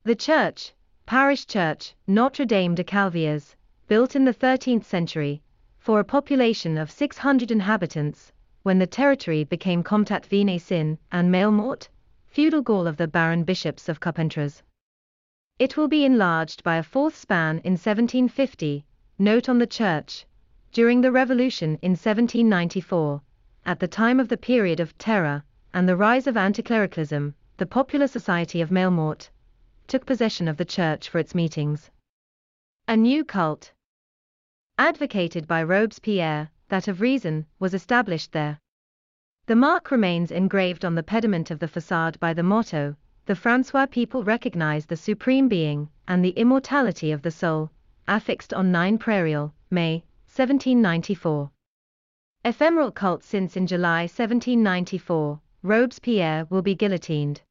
The church, parish church, Notre Dame de Calviers, built in the 13th century, for a population of 600 inhabitants, when the territory became Comtat Venaissin and Mailmort, feudal Gaul of the Baron Bishops of Carpentras. It will be enlarged by a fourth span in 1750, note on the church, during the Revolution in 1794, at the time of the period of terror, and the rise of anticlericalism, the Popular Society of Mailmort took possession of the church for its meetings. A new cult, advocated by Robespierre, that of reason, was established there. The mark remains engraved on the pediment of the facade by the motto, "The François people recognize the supreme being, and the immortality of the soul," affixed on 9 Prairial, May, 1794. Ephemeral cult. Since in July 1794, Robespierre will be guillotined.